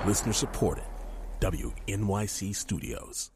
Listener supported. WNYC Studios.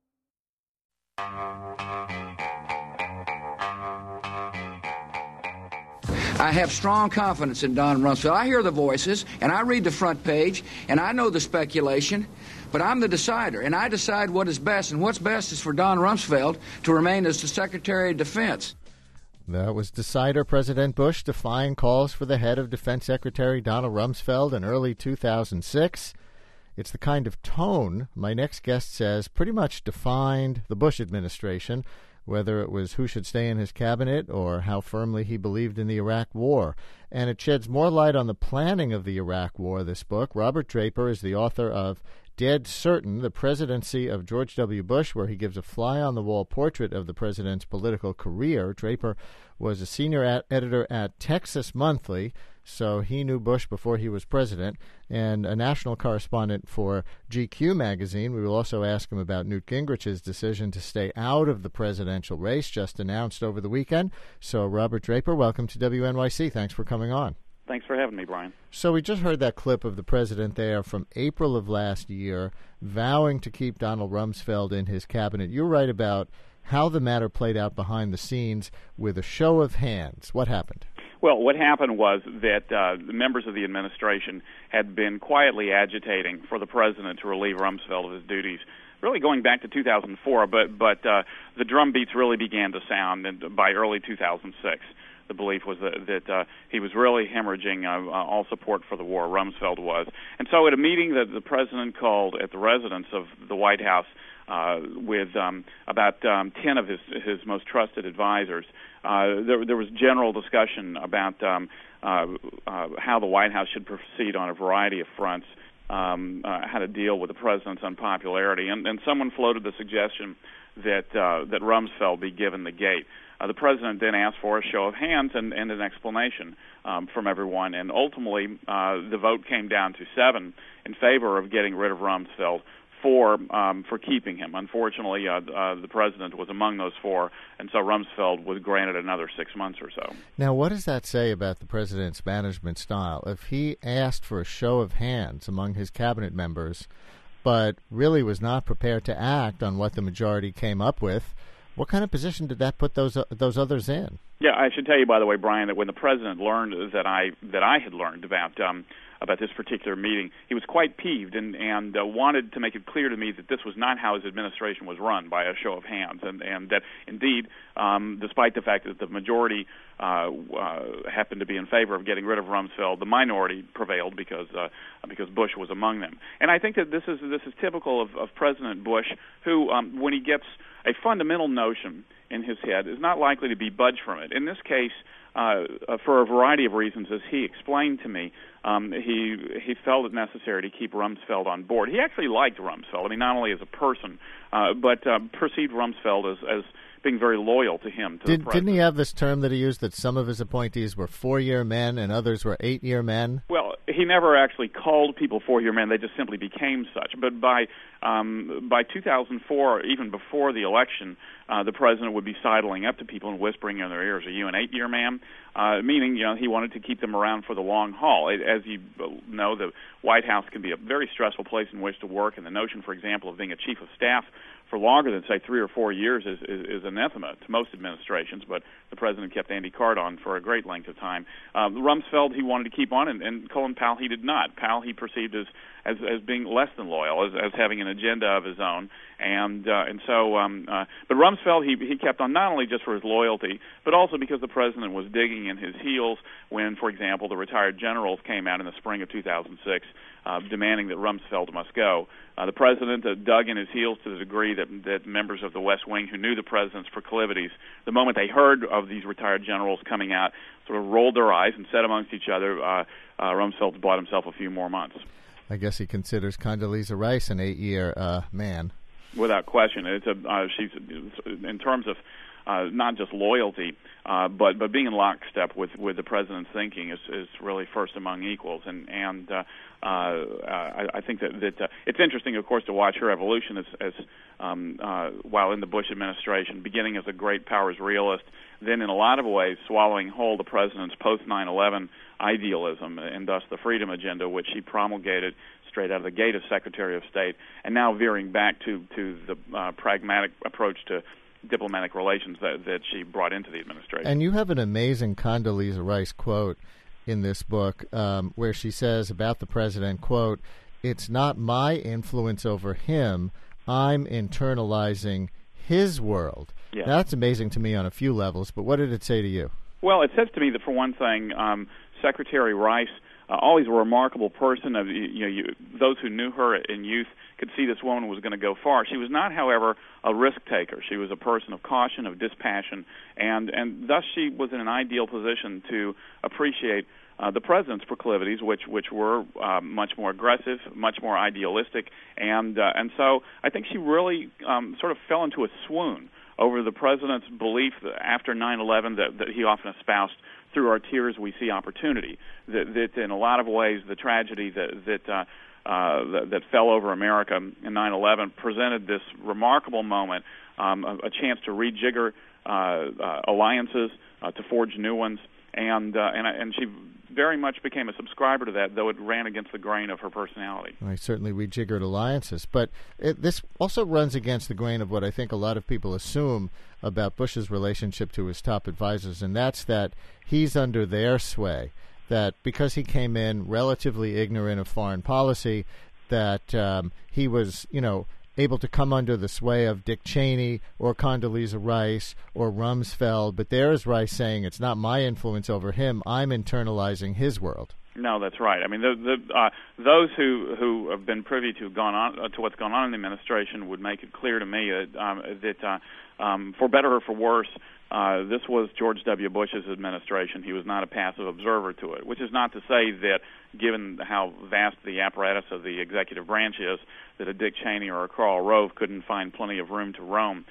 I have strong confidence in Don Rumsfeld. I hear the voices, and I read the front page, and I know the speculation, but I'm the decider, and I decide what is best, and what's best is for Don Rumsfeld to remain as the Secretary of Defense. That was Decider President Bush defying calls for the head of Defense Secretary Donald Rumsfeld in early 2006. It's the kind of tone, my next guest says, pretty much defined the Bush administration, whether it was who should stay in his cabinet or how firmly he believed in the Iraq War. And it sheds more light on the planning of the Iraq War, this book. Robert Draper is the author of Dead Certain, the Presidency of George W. Bush, where he gives a fly-on-the-wall portrait of the president's political career. Draper was a senior editor at Texas Monthly, so he knew Bush before he was president, and a national correspondent for GQ magazine. We will also ask him about Newt Gingrich's decision to stay out of the presidential race, just announced over the weekend. So, Robert Draper, welcome to WNYC. Thanks for coming on. Thanks for having me, Brian. So we just heard that clip of the president there from April of last year vowing to keep Donald Rumsfeld in his cabinet. You write about how the matter played out behind the scenes with a show of hands. What happened? Well, what happened was that the members of the administration had been quietly agitating for the president to relieve Rumsfeld of his duties, really going back to 2004, but the drum beats really began to sound by early 2006. The belief was that he was really hemorrhaging all support for the war, Rumsfeld was. And so at a meeting that the president called at the residence of the White House with about 10 of his most trusted advisors, there was general discussion about how the White House should proceed on a variety of fronts, how to deal with the president's unpopularity. And someone floated the suggestion that Rumsfeld be given the gate. The president then asked for a show of hands and an explanation from everyone, and ultimately the vote came down to 7 in favor of getting rid of Rumsfeld, 4 for keeping him. Unfortunately, the president was among those 4, and so Rumsfeld was granted another 6 months or so. Now, what does that say about the president's management style? If he asked for a show of hands among his cabinet members, but really was not prepared to act on what the majority came up with, what kind of position did that put those others in? Yeah, I should tell you, by the way, Brian, that when the president learned that I had learned about this particular meeting, he was quite peeved and wanted to make it clear to me that this was not how his administration was run, by a show of hands, and that indeed, despite the fact that the majority happened to be in favor of getting rid of Rumsfeld, the minority prevailed because Bush was among them. And I think that this is typical of President Bush, who, when he gets a fundamental notion in his head, is not likely to be budged from it. In this case, for a variety of reasons, as he explained to me, he felt it necessary to keep Rumsfeld on board. He actually liked Rumsfeld. I mean, not only as a person, but perceived Rumsfeld as being very loyal to him. The president. Didn't he have this term that he used that some of his appointees were 4-year men and others were 8-year men? Well, he never actually called people 4-year men. They just simply became such. But by 2004, even before the election, the president would be sidling up to people and whispering in their ears, "Are you an 8-year man?" Meaning, he wanted to keep them around for the long haul. As you know, the White House can be a very stressful place in which to work, and the notion, for example, of being a chief of staff for longer than, say, 3 or 4 years is anathema to most administrations, but the president kept Andy Card on for a great length of time. Rumsfeld, he wanted to keep on, and Colin Powell, he did not. Powell, he perceived as being less than loyal, as having an agenda of his own, but Rumsfeld, he kept on not only just for his loyalty, but also because the president was digging in his heels when, for example, the retired generals came out in the spring of 2006 demanding that Rumsfeld must go. The president dug in his heels to the degree that members of the West Wing who knew the president's proclivities, the moment they heard of these retired generals coming out, sort of rolled their eyes and said amongst each other, Rumsfeld bought himself a few more months. I guess he considers Condoleezza Rice an 8-year man. Without question. She's in terms of not just loyalty, but being in lockstep with the president's thinking is really first among equals. And I think that it's interesting, of course, to watch her evolution as while in the Bush administration, beginning as a great powers realist, then in a lot of ways swallowing whole the president's post 9/11 idealism and thus the freedom agenda, which he promulgated straight out of the gate as Secretary of State, and now veering back to the pragmatic approach to diplomatic relations that she brought into the administration. And you have an amazing Condoleezza Rice quote in this book where she says about the president, quote, "It's not my influence over him. I'm internalizing his world." Yeah. Now, that's amazing to me on a few levels, but what did it say to you? Well, it says to me that, for one thing, Secretary Rice, always a remarkable person. Those who knew her in youth could see this woman was going to go far. She was not, however, a risk taker. She was a person of caution, of dispassion, and thus she was in an ideal position to appreciate the president's proclivities, which were much more aggressive, much more idealistic, and so I think she really sort of fell into a swoon over the president's belief that after 9/11 that he often espoused, through our tears we see opportunity. That in a lot of ways the tragedy that fell over America in 9/11 presented this remarkable moment, a chance to rejigger alliances, to forge new ones, and she very much became a subscriber to that, though it ran against the grain of her personality. I certainly rejiggered alliances, but this also runs against the grain of what I think a lot of people assume about Bush's relationship to his top advisors, and that's that he's under their sway, that because he came in relatively ignorant of foreign policy, that he was, able to come under the sway of Dick Cheney or Condoleezza Rice or Rumsfeld, but there is Rice saying, it's not my influence over him, I'm internalizing his world. No, that's right. I mean, those who have been privy to what's gone on in the administration would make it clear to me that for better or for worse, this was George W. Bush's administration. He was not a passive observer to it, which is not to say that, given how vast the apparatus of the executive branch is, that a Dick Cheney or a Karl Rove couldn't find plenty of room to roam.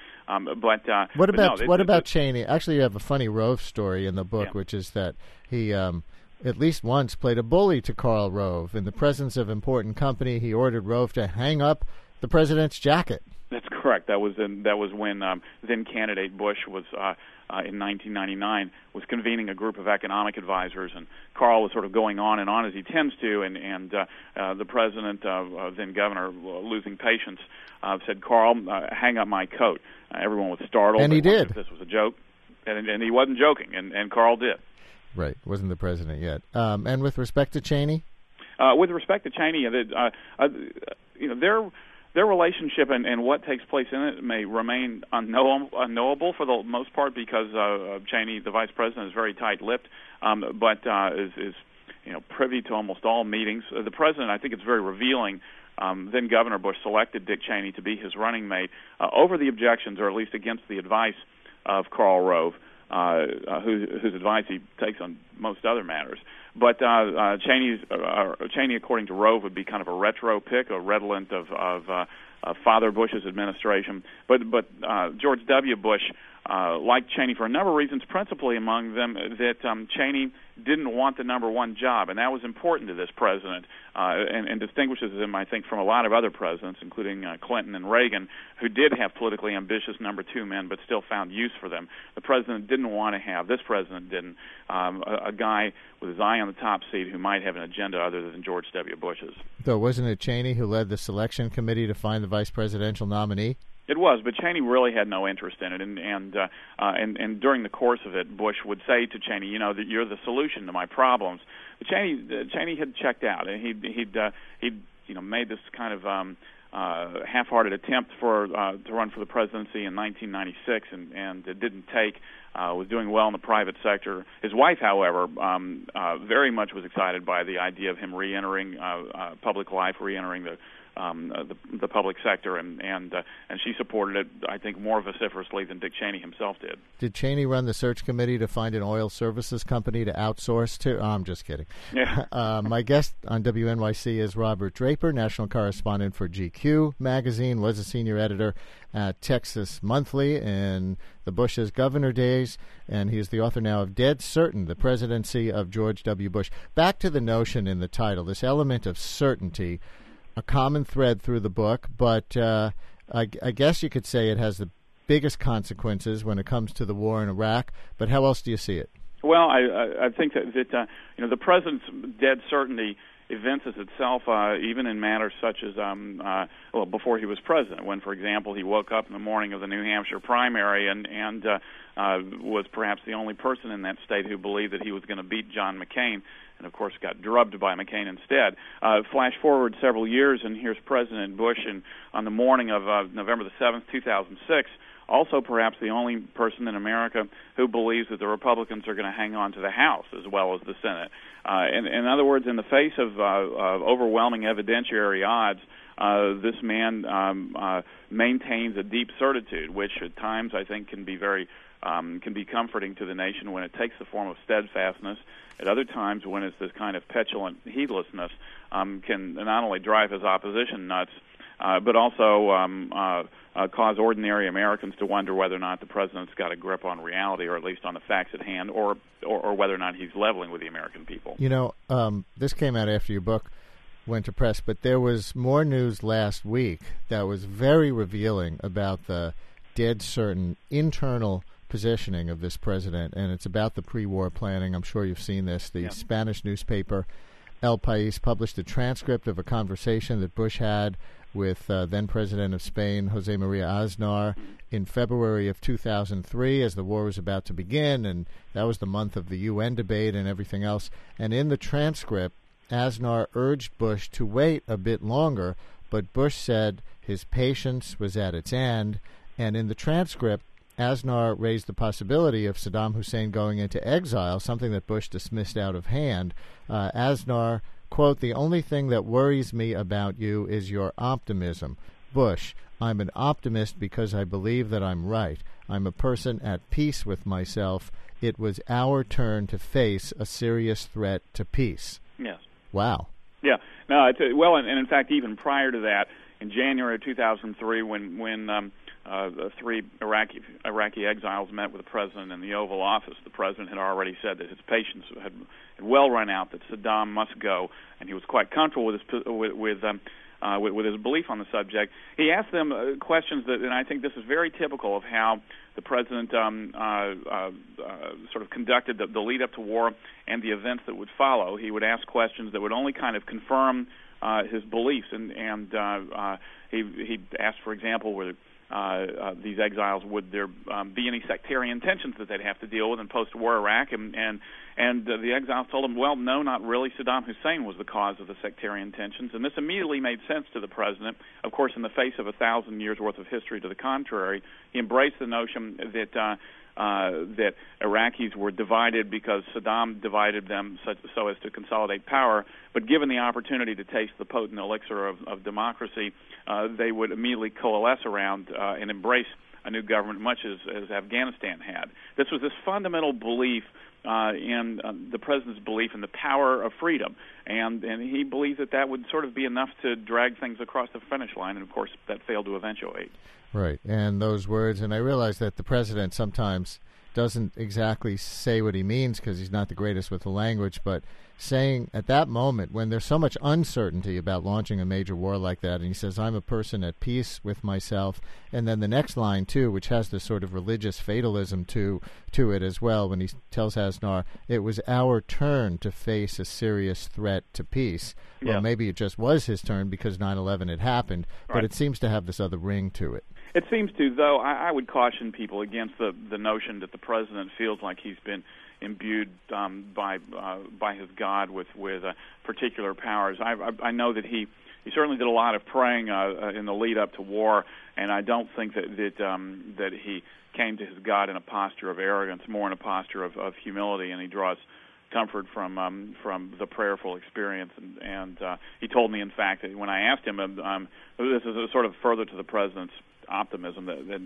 What about Cheney? Actually, you have a funny Rove story in the book, which is that he at least once played a bully to Karl Rove. In the presence of important company, he ordered Rove to hang up the president's jacket. That's correct. That was when then candidate Bush was in 1999 was convening a group of economic advisors, and Karl was sort of going on and on as he tends to, and the president, then governor, losing patience, said, "Karl, hang up my coat." Everyone was startled, and he did. If this was a joke, and he wasn't joking, and Karl did. Right, wasn't the president yet. And with respect to Cheney, their relationship and what takes place in it may remain unknowable for the most part, because Cheney, the vice president, is very tight-lipped, but is privy to almost all meetings. The president, I think it's very revealing. Then Governor Bush selected Dick Cheney to be his running mate over the objections, or at least against the advice of Karl Rove, whose advice he takes on most other matters. But Cheney, according to Rove, would be kind of a retro pick, a redolent of Father Bush's administration. But George W. Bush liked Cheney for a number of reasons, principally among them that Cheney didn't want the number one job, and that was important to this president, and distinguishes him, I think, from a lot of other presidents, including Clinton and Reagan, who did have politically ambitious number two men, but still found use for them. The president didn't want to have, this president didn't, a guy with his eye on the top seat who might have an agenda other than George W. Bush's. Though wasn't it Cheney who led the selection committee to find the vice presidential nominee? It was, but Cheney really had no interest in it, and during the course of it, Bush would say to Cheney, that you're the solution to my problems. But Cheney had checked out, and he'd made this kind of half-hearted attempt to run for the presidency in 1996, and it didn't take. Was doing well in the private sector. His wife, however, very much was excited by the idea of him re-entering public life, re-entering the public sector, and she supported it, I think, more vociferously than Dick Cheney himself did. Did Cheney run the search committee to find an oil services company to outsource to? Oh, I'm just kidding. Yeah. My guest on WNYC is Robert Draper, national correspondent for GQ magazine, was a senior editor at Texas Monthly in the Bush's governor days, and he is the author now of Dead Certain, the Presidency of George W. Bush. Back to the notion in the title, this element of certainty, a common thread through the book, but I guess you could say it has the biggest consequences when it comes to the war in Iraq, but how else do you see it? Well, I think that the president's dead certainty evinces itself even in matters such as before he was president, when, for example, he woke up in the morning of the New Hampshire primary and was perhaps the only person in that state who believed that he was going to beat John McCain, and of course got drubbed by McCain instead. Flash forward several years, and here's President Bush, on the morning of November the 7th, 2006, also perhaps the only person in America who believes that the Republicans are going to hang on to the House as well as the Senate. In other words, in the face of overwhelming evidentiary odds, this man maintains a deep certitude, which at times I think can be comforting to the nation when it takes the form of steadfastness. At other times, when it's this kind of petulant heedlessness, can not only drive his opposition nuts, but also cause ordinary Americans to wonder whether or not the president's got a grip on reality, or at least on the facts at hand, or whether or not he's leveling with the American people. You know, this came out after your book went to press, but there was more news last week that was very revealing about the dead certain internal positioning of this president, and it's about the pre-war planning. I'm sure you've seen this. The Spanish newspaper El País published a transcript of a conversation that Bush had with then-President of Spain, Jose Maria Aznar, in February of 2003 as the war was about to begin, and that was the month of the UN debate and everything else. And in the transcript, Aznar urged Bush to wait a bit longer, but Bush said his patience was at its end. And in the transcript, Aznar raised the possibility of Saddam Hussein going into exile, something that Bush dismissed out of hand. Aznar, quote, "The only thing that worries me about you is your optimism. Bush, I'm an optimist because I believe that I'm right. I'm a person at peace with myself. It was our turn to face a serious threat to peace." Yes. Wow. Yeah. No. And in fact, even prior to that, in January of 2003, when the three Iraqi exiles met with the president in the Oval Office, the president had already said that his patience had well run out, that Saddam must go, and he was quite comfortable with his belief on the subject. He asked them questions that, and I think this is very typical of how the president sort of conducted the lead up to war and the events that would follow. He would ask questions that would only kind of confirm his beliefs, and he asked, for example, whether these exiles, would there be any sectarian tensions that they'd have to deal with in post-war Iraq, and the exiles told him, well, no, not really. Saddam Hussein was the cause of the sectarian tensions, and this immediately made sense to the president. Of course, in the face of 1,000 years' worth of history to the contrary, he embraced the notion that Iraqis were divided because Saddam divided them so as to consolidate power, but given the opportunity to taste the potent elixir of democracy, they would immediately coalesce around and embrace a new government, much as Afghanistan had. This was this fundamental belief in the president's belief in the power of freedom, and he believed that would sort of be enough to drag things across the finish line, and of course that failed to eventuate. Right, and those words, and I realize that the president sometimes doesn't exactly say what he means because he's not the greatest with the language, but saying at that moment when there's so much uncertainty about launching a major war like that, and he says, I'm a person at peace with myself, and then the next line, too, which has this sort of religious fatalism to it as well, when he tells Aznar, it was our turn to face a serious threat to peace. Well, yeah. Maybe it just was his turn because 9/11 had happened, right. But it seems to have this other ring to it. It seems to, though. I would caution people against the notion that the president feels like he's been imbued by his God with particular powers. I know that he certainly did a lot of praying in the lead up to war, and I don't think that he came to his God in a posture of arrogance, more in a posture of humility, and he draws comfort from the prayerful experience. And he told me, in fact, that when I asked him, this is sort of further to the president's optimism,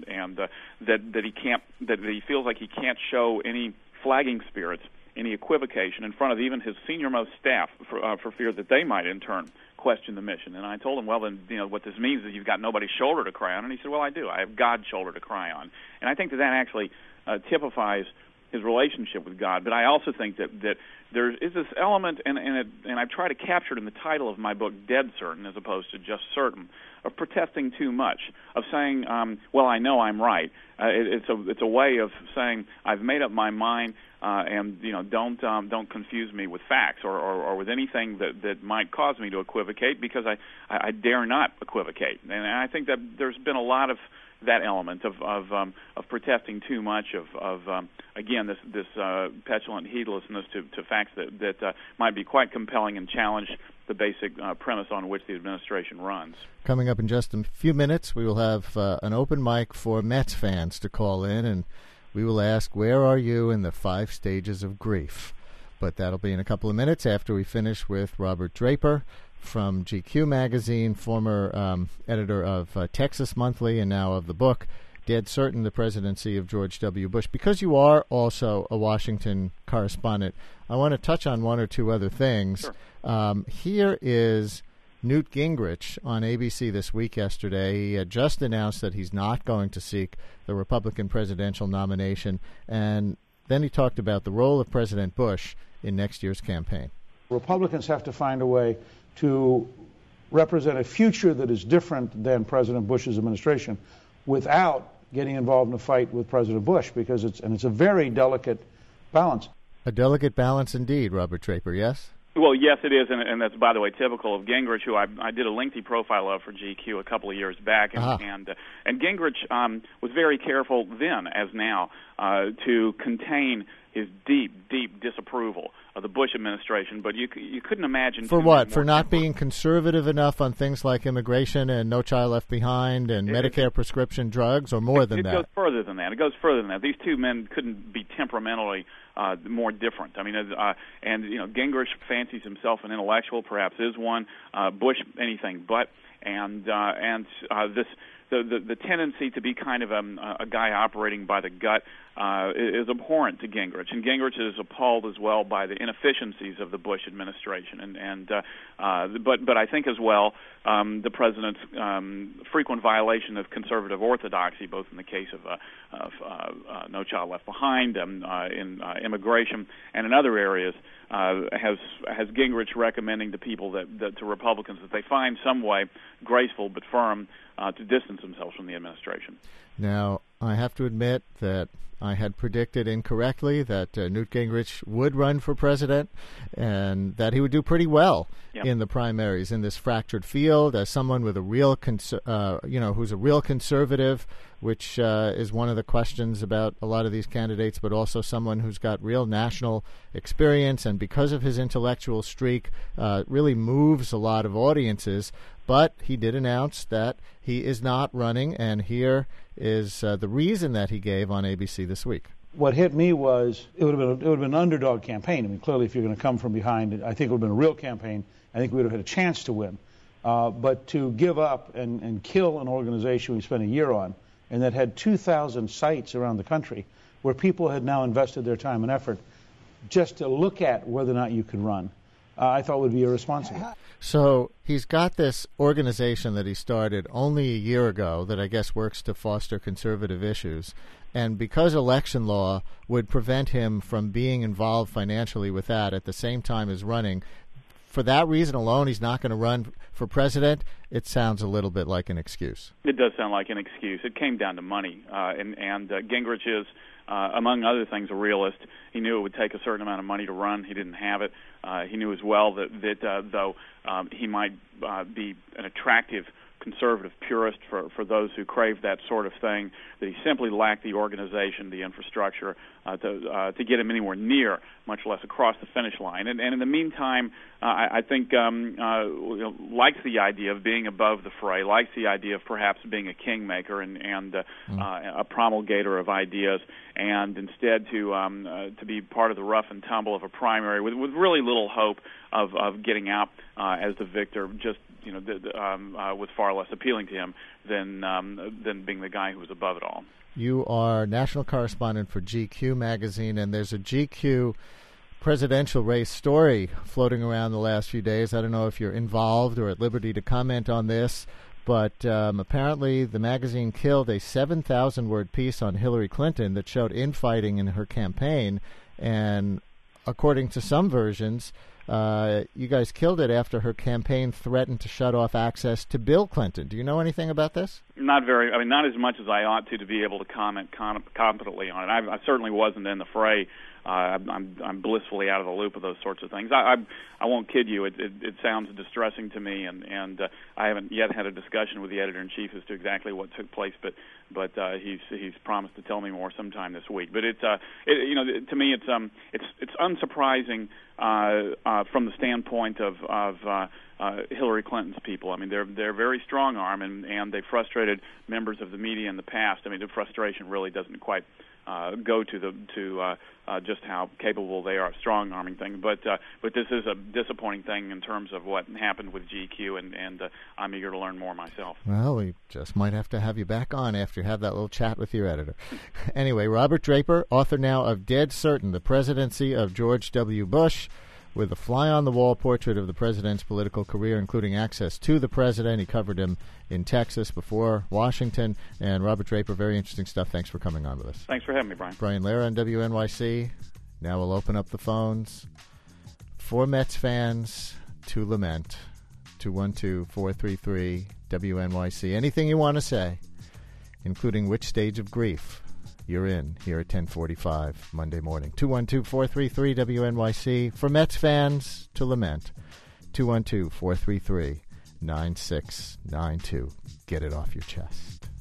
that he feels like he can't show any flagging spirits, any equivocation in front of even his senior-most staff for fear that they might in turn question the mission. And I told him, well, then, what this means is you've got nobody's shoulder to cry on. And he said, well, I do. I have God's shoulder to cry on. And I think that actually typifies his relationship with God. But I also think that there is this element, and I've tried to capture it in the title of my book, Dead Certain, as opposed to just certain, of protesting too much, of saying, well, I know I'm right. It's a way of saying I've made up my mind, and don't confuse me with facts or with anything that might cause me to equivocate, because I dare not equivocate. And I think that there's been a lot of that element of protesting too much of again this petulant heedlessness to facts that might be quite compelling and challenge the basic premise on which the administration runs. Coming up in just a few minutes, we will have an open mic for Mets fans to call in, and we will ask, where are you in the 5 stages of grief? But that'll be in a couple of minutes after we finish with Robert Draper from GQ magazine, former editor of Texas Monthly, and now of the book Dead Certain, the Presidency of George W. Bush. Because you are also a Washington correspondent, I want to touch on one or two other things. Sure. Here is Newt Gingrich on ABC This Week yesterday. He had just announced that he's not going to seek the Republican presidential nomination, and then he talked about the role of President Bush in next year's campaign. Republicans have to find a way to represent a future that is different than President Bush's administration without getting involved in a fight with President Bush, because it's a very delicate balance. A delicate balance indeed, Robert Draper, yes? Well, yes, it is, and that's, by the way, typical of Gingrich, who I did a lengthy profile of for GQ a couple of years back, and Gingrich was very careful then, as now, to contain his deep disapproval of the Bush administration, but you couldn't imagine... For what? For not being conservative enough on things like immigration and No Child Left Behind and Medicare prescription drugs, or more than that? It goes further than that. It goes further than that. These two men couldn't be temperamentally more different. I mean, Gingrich fancies himself an intellectual, perhaps is one. Bush, anything but. The tendency to be kind of a guy operating by the gut is abhorrent to Gingrich, and Gingrich is appalled as well by the inefficiencies of the Bush administration, but I think as well the president's frequent violation of conservative orthodoxy, both in the case of No Child Left Behind, in immigration, and in other areas, has Gingrich recommending to people that to Republicans that they find some way, graceful but firm, to distance themselves from the administration. Now, I have to admit that I had predicted incorrectly that Newt Gingrich would run for president and that he would do pretty well in the primaries in this fractured field as someone with a real, who's a real conservative, which is one of the questions about a lot of these candidates, but also someone who's got real national experience and because of his intellectual streak really moves a lot of audiences. But he did announce that he is not running, and here is the reason that he gave on ABC This Week. What hit me was it would have been an underdog campaign. I mean, clearly, if you're going to come from behind, I think it would have been a real campaign. I think we would have had a chance to win. But to give up and kill an organization we spent a year on, and that had 2,000 sites around the country, where people had now invested their time and effort just to look at whether or not you could run, I thought would be irresponsible. So he's got this organization that he started only a year ago that I guess works to foster conservative issues. And because election law would prevent him from being involved financially with that at the same time as running, for that reason alone, he's not going to run for president. It sounds a little bit like an excuse. It does sound like an excuse. It came down to money. And Gingrich is, among other things, a realist. He knew it would take a certain amount of money to run. He didn't have it. He knew as well that though he might be an attractive conservative purist for those who crave that sort of thing, that he simply lacked the organization, the infrastructure to get him anywhere near, much less across the finish line. And in the meantime, I think likes the idea of being above the fray, likes the idea of perhaps being a kingmaker and a promulgator of ideas, and instead to be part of the rough and tumble of a primary with really little hope of getting out as the victor, just was far less appealing to him than being the guy who was above it all. You are national correspondent for GQ magazine, and there's a GQ presidential race story floating around the last few days. I don't know if you're involved or at liberty to comment on this, But apparently the magazine killed a 7,000-word piece on Hillary Clinton that showed infighting in her campaign. And according to some versions, you guys killed it after her campaign threatened to shut off access to Bill Clinton. Do you know anything about this? Not very. I mean, not as much as I ought to be able to comment competently on it. I certainly wasn't in the fray. I'm blissfully out of the loop of those sorts of things. I won't kid you. It sounds distressing to me, and I haven't yet had a discussion with the editor-in-chief as to exactly what took place. But he's promised to tell me more sometime this week. But to me it's unsurprising from the standpoint of Hillary Clinton's people. I mean, they're very strong-arm, and they frustrated members of the media in the past. I mean, the frustration really doesn't quite go to just how capable they are of strong-arming things. But this is a disappointing thing in terms of what happened with GQ, and I'm eager to learn more myself. Well, we just might have to have you back on after you have that little chat with your editor. Anyway, Robert Draper, author now of Dead Certain, The Presidency of George W. Bush, with a fly-on-the-wall portrait of the president's political career, including access to the president. He covered him in Texas before Washington. And Robert Draper, very interesting stuff. Thanks for coming on with us. Thanks for having me, Brian. Brian Lehrer on WNYC. Now we'll open up the phones. For Mets fans to lament, 212-433-WNYC. Anything you want to say, including which stage of grief you're in here at 10:45 Monday morning. 212-433-WNYC. For Mets fans to lament, 212-433-9692. Get it off your chest.